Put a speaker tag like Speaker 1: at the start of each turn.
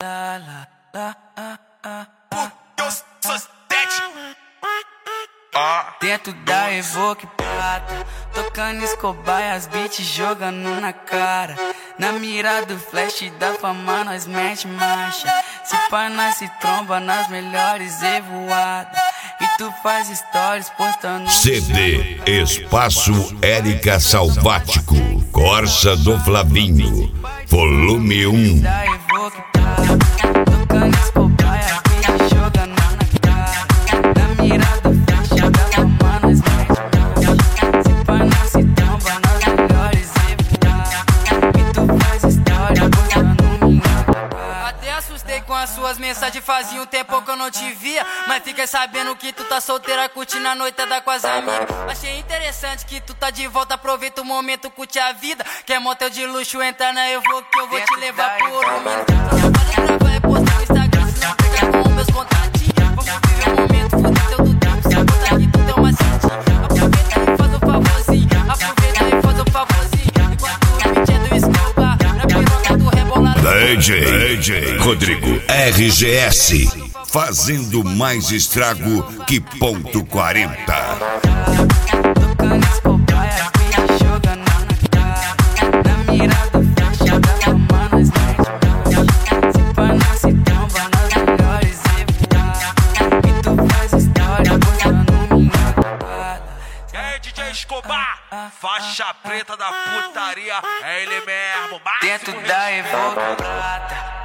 Speaker 1: Dentro da Evoque prata, tocando Escobar e as beats jogando na cara. Na mira do flash da fama nós mete marcha. Se pá nós se tromba nas melhores evoadas. E tu faz stories postando
Speaker 2: CD Espaço Érica Salvático, Corsa do Flavinho, volume 1.
Speaker 1: da Evoque prata, tocando Escobar e as beats jogando na cara. Na mira do flash da fama nós mete marcha. Se pá nós se tromba nas melhores evoadas. E tu faz stories postando minha cara. Até assustei com as suas mensagens, fazia um tempo que eu não te via. Mas fiquei sabendo que tu tá solteira, curtindo a noitada com as amigas. Achei interessante que tu tá de volta, aproveita o momento, curte a vida. Quer motel de luxo, entra na Evoque que eu vou te levar por um minuto. Só pode gravar e postar no Instagram, se não pegar com meus contatinhos. Vamos viver o momento, fuder teu do tempo, se botar aqui tu tem uma cintinha. Aproveita e faz o favorzinho, aproveita e faz o favorzinho. Enquanto o beat é do Escobar, na piroca do rebolado.
Speaker 2: DJ Rodrigo RGS, fazendo mais estrago que ponto 40.
Speaker 1: Tocando Escobar e as beats jogando na cara. Na mira do flash da fama nós mete marcha. Se pá nós se tromba nas melhores evoadas. E tu faz história postando minha parada.
Speaker 3: É DJ Escobar, faixa preta da putaria, é ele mesmo.
Speaker 1: Dentro da Evoque prata,